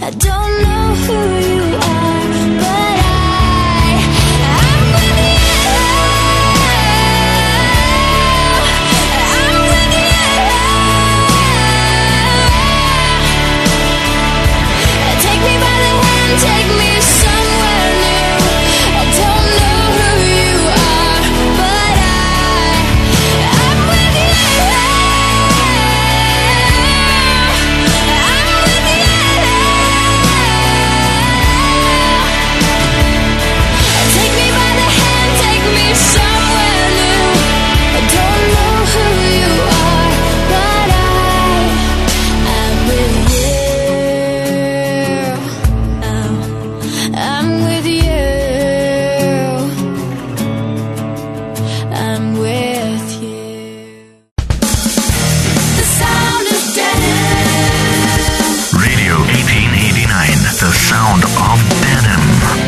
I don't know who you are, but I'm with you. I'm with you. Take me by the hand, take me somewhere new. I don't know who you are, but I'm with you. I'm with you. Take me by the hand, take me somewhere new. I don't know who you are, but I'm with you. I'm with you. I'm with you. The sound of denim. Radio 1889, the sound of denim.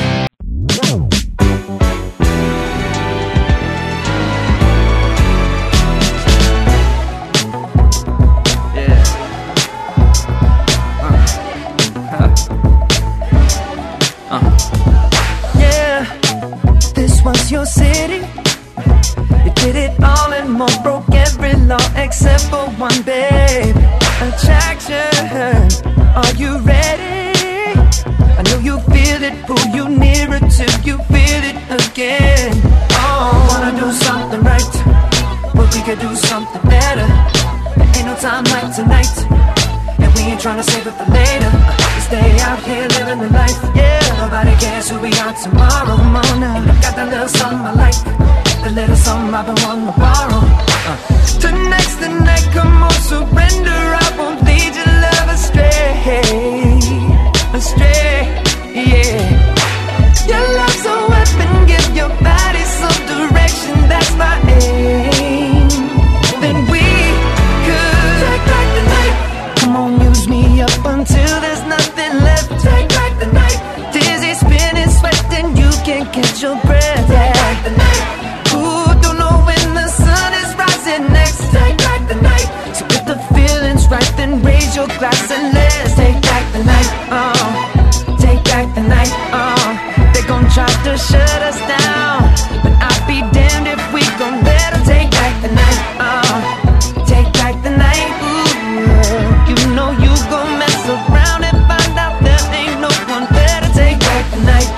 Yeah, this was your city. You did it all and more, broke every law except for one, babe. Attraction, are you ready? I know you feel it, pull you nearer till you feel it again. Oh, wanna do something right, but we could do something better. There ain't no time like tonight, and we ain't tryna save it for later. We stay out here living the life, yeah. Nobody cares who we are tomorrow. Come on now, and I got that little something I like, the little something I've been wanting to borrow. Tonight's the night, come on, surrender. I won't lead your love astray, astray, yeah. Your love's a weapon, give your body some direction. That's my aim. Then we could take back the night. Come on, use me up until there's nothing left. Take back the night. Dizzy, spinning, sweating, you can't catch your breath. Take back the night. Ooh, don't know when the sun is rising next. Take back the night. So if the feeling's right, then raise your glass and let's take back the night. Take back the night. They gon' try to shut us down, but I'll be damned if we gon' let them take back the night. Take back the night. Ooh, you know you gon' mess around and find out there ain't no one better. Take back the night.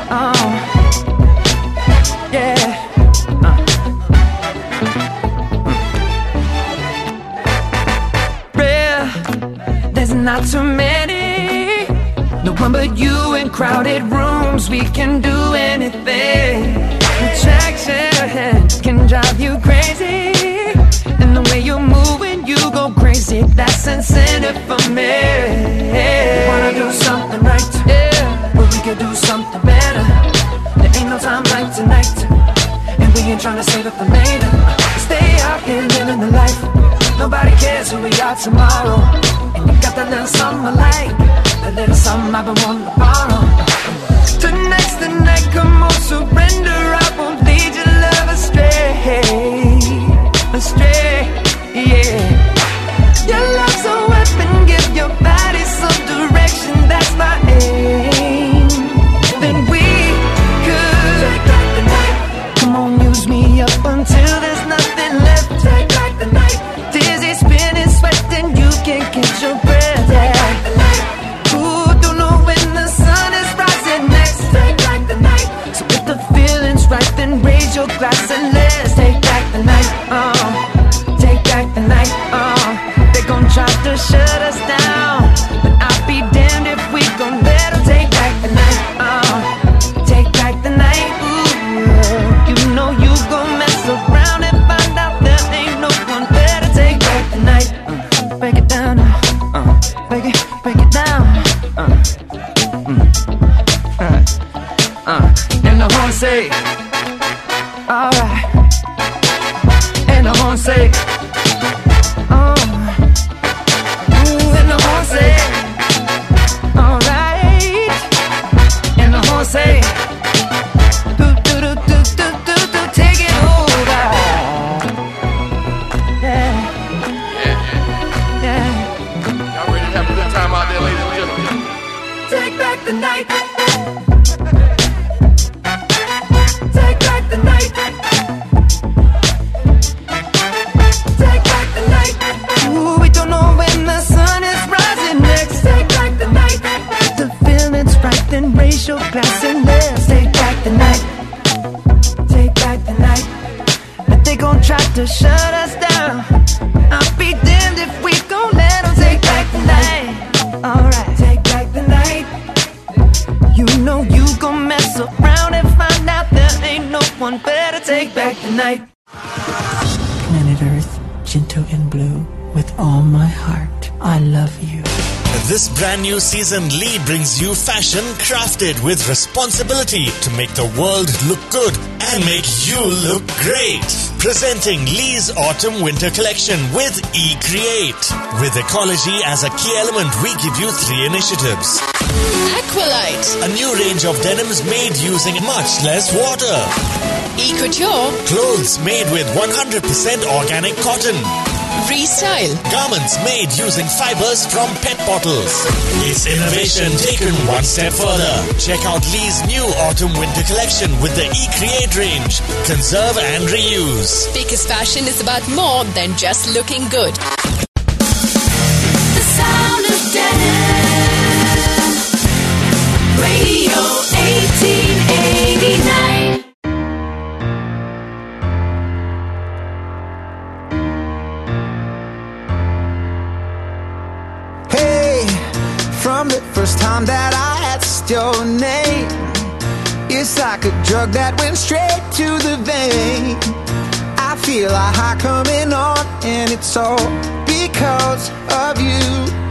Yeah. Rare, there's not too many. No one but you in crowded rooms. We can do anything. Attraction can drive you crazy, and the way you're moving, you go crazy. That's incentive for me. Wanna do something right, yeah, but we could do something better. There ain't no time like tonight, and we ain't tryna save it for later. Stay out here living the life. Nobody cares who we are tomorrow. And you got that little something I like, that little something I've been wanting to borrow. Tonight's the night, come on, surrender. I won't lead your love astray, astray, yeah. Your love's a weapon, give your body some direction. That's my aim. Then we could take back the night. Come on, use me up until there's nothing left. Take back the night. Dizzy, spinning, sweating, you can't catch your breath. Take back the night. Ooh, don't know when the sun is rising next. Take back the night. So if the feeling's right, back the night. Take back the night. Take back the night. Ooh, we don't know when the sun is rising next. Take back the night. The feeling's right, then raise your glass and let's take back the night. Take back the night. But they gon' try to shut us down. I'll be damned if we gon' let them take back the night. Alright, take back the night. You know you gon' mess around and find out there ain't no one better. Take back the night. Planet Earth, gentle and blue, with all my heart, I love you. This brand new season, Lee brings you fashion crafted with responsibility to make the world look good and make you look great. Presenting Lee's Autumn Winter Collection with eCreate. With ecology as a key element, we give you 3 initiatives. Aqualite. A new range of denims made using much less water. Ecouture. Clothes made with 100% organic cotton. Restyle. Garments made using fibers from PET bottles. It's innovation taken one step further. Check out Lee's new Autumn Winter Collection with the eCreate range. Conserve and reuse. Because fashion is about more than just looking good. The sound of denim. Radio 1889. From the first time that I asked your name, it's like a drug that went straight to the vein. I feel a high coming on, and it's all because of you.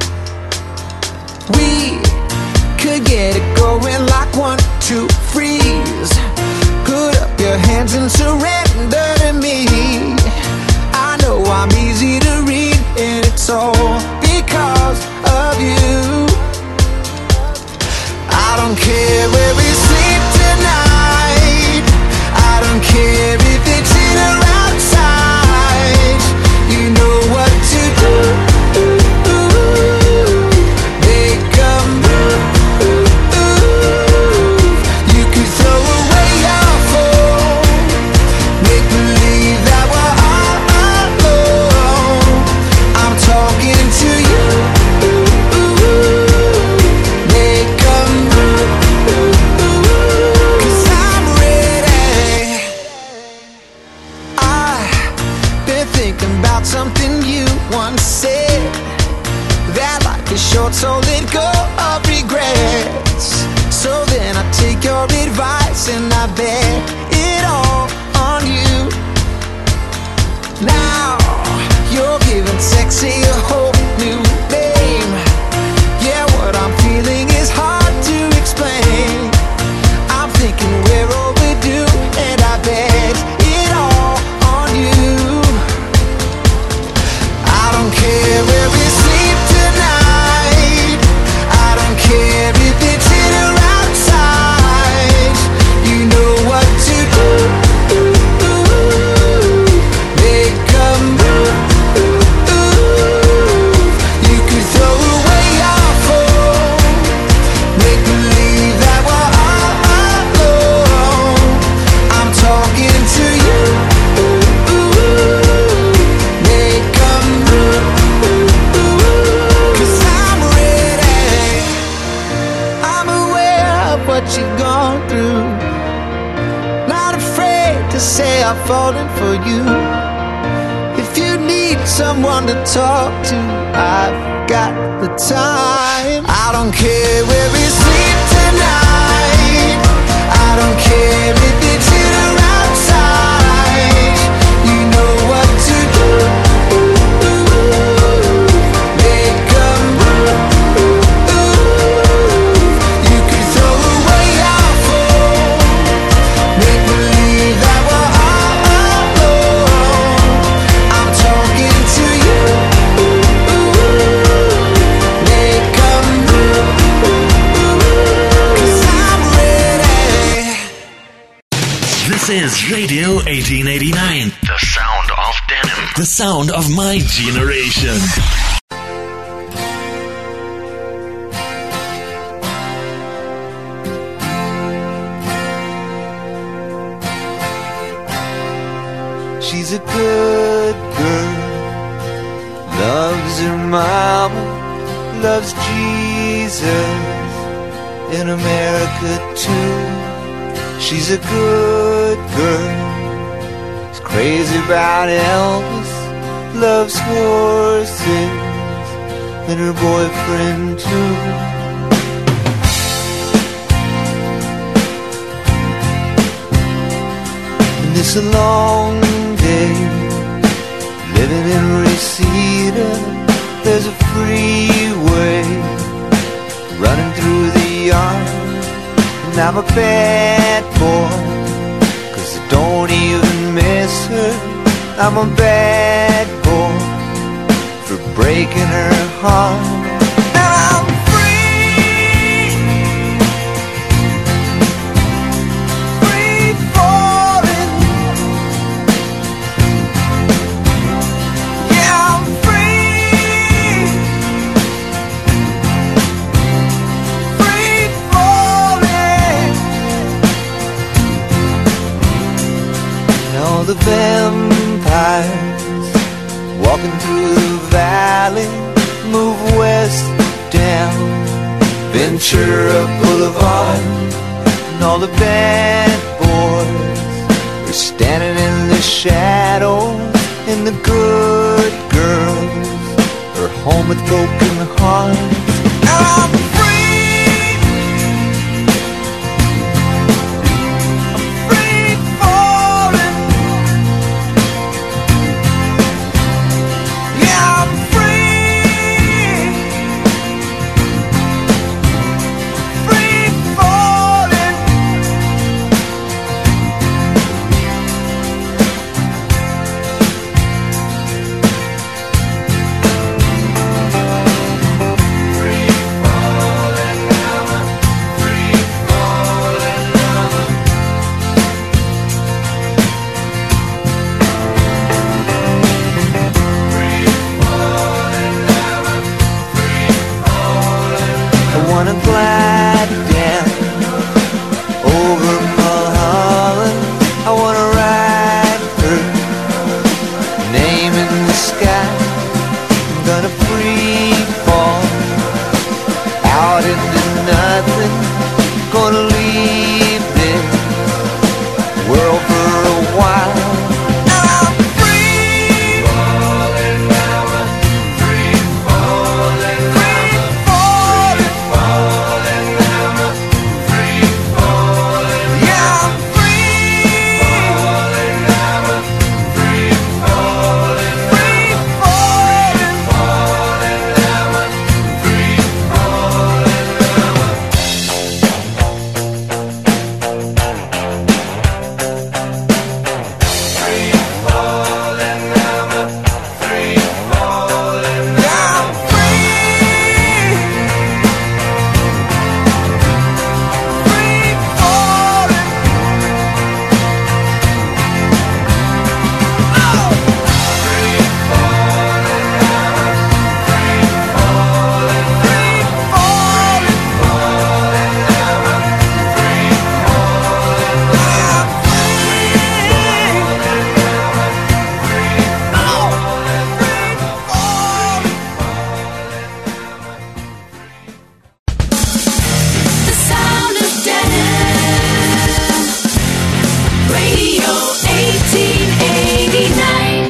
We could get it going like 1, 2, freeze. Put up your hands and surrender to me. I know I'm easy to read, and it's all because of you. I don't care where we sleep tonight. I don't care if it's in or outside. You know what to do. Make a move. You could throw away your phone. Make believe that we're all alone. I'm talking to you. Make a move. 'Cause I'm ready. I've been thinking about something you once said, that life is short, so let go of regrets. So then I take your advice and I bet it all on you. Now you're giving sexy a whole new name. Yeah, what I'm feeling is hard to explain. I'm thinking we're overdue, and I bet it all on you. I don't care where we sleep tonight. I don't care if it's in or outside. You know what to do. Make a move. You could throw away your phone. Make believe that we're all alone. I'm talking to you. Make a move. 'Cause I'm ready. I'm aware of what you've gone through. Not afraid to say I've fallen for you. If you need someone to talk to, I've got the time. I don't care where we sleep tonight. I don't care if it's in or outside. You know what to do. Make a move. You can throw away your phone. Make believe that we're all alone. I'm talking to you. Make a move. 'Cause I'm ready. This is Radio 1889. The sound of denim. The sound of my generation. She's a good girl, loves her mama, loves Jesus, in America too. She's a good girl, is crazy about Elvis, loves horses, and her boyfriend too. And it's a long day, living in Reseda. There's a freeway running through the yard, and I'm a bad boy, 'cause I don't even miss her. I'm a bad boy for breaking her heart. Now I'm free, free falling. Yeah, I'm free, free falling. And all the vampires walking through the valley move west down Ventura Boulevard, and all the bad boys are standing in the shadows, and the good girls are home with broken hearts. Now I'm free, I'm free falling. Yeah, I'm free, free falling. Free falling now, free falling now. Free falling now, free falling. I wanna glide down over Mulholland. I wanna write her name in the sky. I'm gonna free fall out into nothing. Gonna leave this world for a while. Now I'm free falling now, free falling, free falling, falling now, free falling. Yeah, I'm free falling now, free falling, free falling, falling now, free falling now. Free falling now, free falling now. I'm free, free falling. Oh! Free falling now, free falling, free falling, falling now, free falling. I'm free falling now, free falling, free falling. The sound of denim. Radio 1889.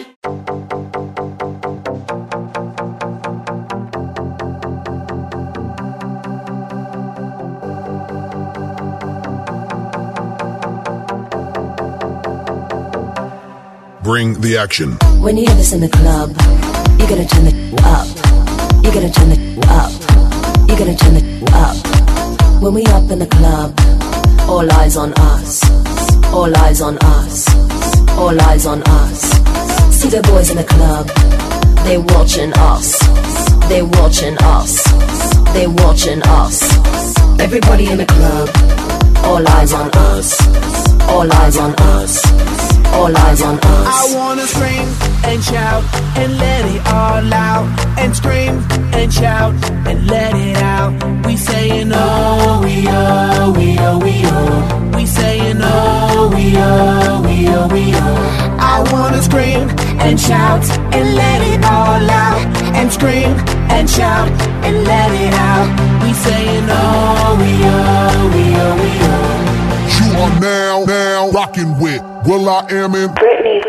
Bring the action. When you hear this in the club, you gotta turn the up. You gotta turn the up. You gotta turn the up. When we up in the club, all eyes on us. All eyes on us. All eyes on us. See the boys in the club, they watching us. They watching us. They watching us. Everybody in the club, all eyes on us. All eyes on us. All eyes on us. I wanna scream and shout and let it all out. And scream and shout and let it out. We saying oh, we oh, we oh, we oh. We saying oh, we oh, we oh, we oh. I wanna scream and shout and let it all out. And scream and shout and let it out. We saying oh, we oh, we oh, we oh. You are now rocking with will.i.am and Britney.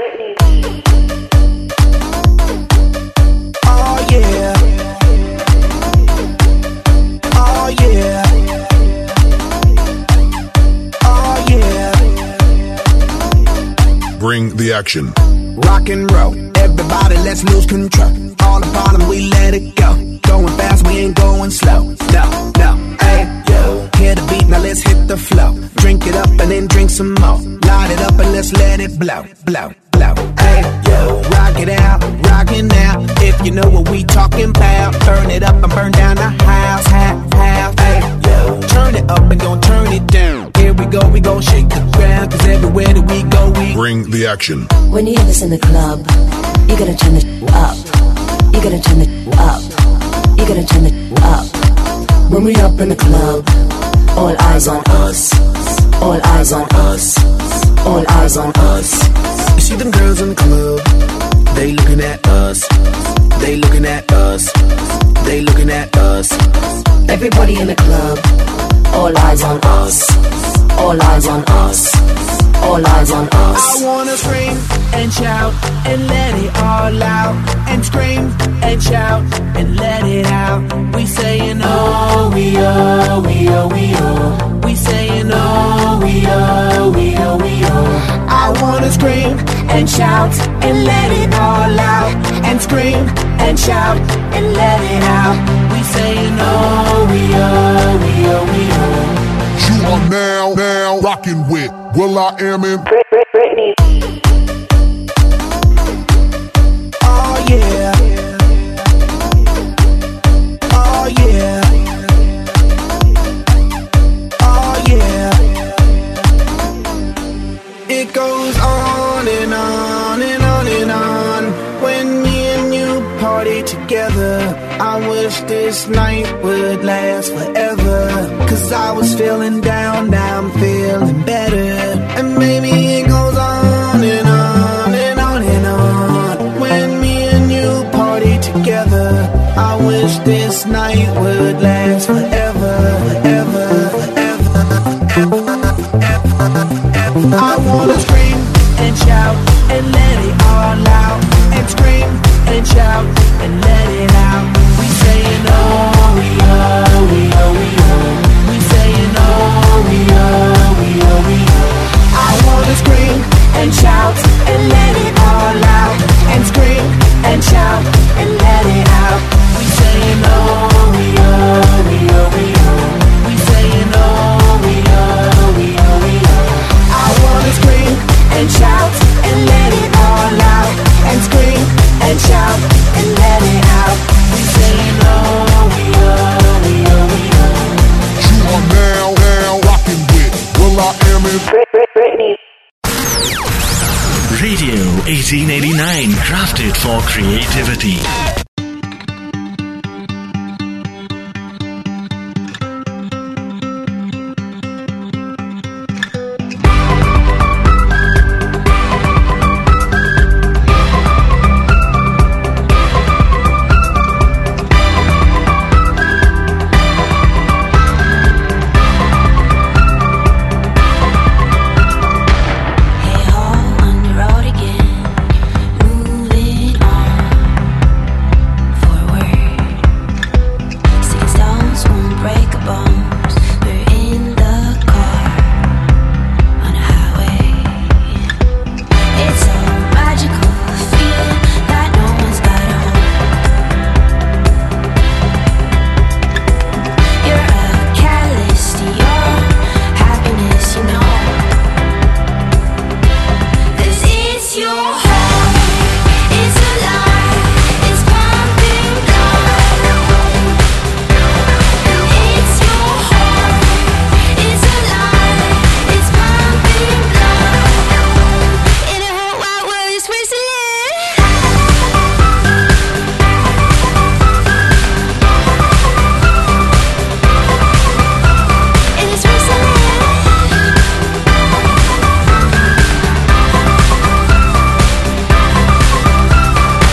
Oh yeah. Oh yeah. Oh yeah. bring the action. Rock and roll, everybody let's lose control. All the bottom we let it go. Going fast, we ain't going slow. No, hey, yo. Hear the beat, now let's hit the flow. Drink it up and then drink some more. Light it up and let's let it blow. Hey, yo. Rock it out, rockin' out. If you know what we talking about, burn it up and burn down the house. Hey, yo. Turn it up and gon' turn it down. Here we go shake the ground. Cause everywhere that we go, we bring the action. When you hear this in the club, you gotta turn the up. You gotta turn the up. You gotta turn the up. When we up in the club, all eyes on us. All eyes on us. All eyes on us. You see them girls in the club, they looking at us. They looking at us. They looking at us. Everybody in the club, all eyes on us. All eyes on us. All eyes on us. I wanna scream and shout and let it all out. And scream and shout and let it out. We saying oh, we oh, we oh, we oh. We saying oh, we oh, we oh, we oh. I wanna scream and shout and let it all out. And scream and shout and let it out. We saying oh, we oh, we oh, we oh. You are now rocking with will.i.am and Britney. Oh yeah. Oh yeah. Oh yeah. It goes on and on and on and on. When me and you party together, I wish this night would last forever. Cause I was feeling down, now I'm feeling better. And maybe it goes on and on and on and on. When me and you party together, I wish this night would last forever, forever, forever, forever, forever. I wanna scream and shout and let it all out. And scream and shout and let it out. We saying oh, we oh, we oh, we oh. We saying oh, we oh, we oh, we oh. I wanna scream and shout and let it all out. And scream and shout and let it out. We saying oh, we oh, we oh, we oh. We saying oh, we oh, we oh, we oh. I wanna scream and shout and let it all out. And scream and shout and let it out. We saying oh, we oh, we oh, we oh. you are now rocking with will.i.am and Britney. Radio 1889, crafted for creativity.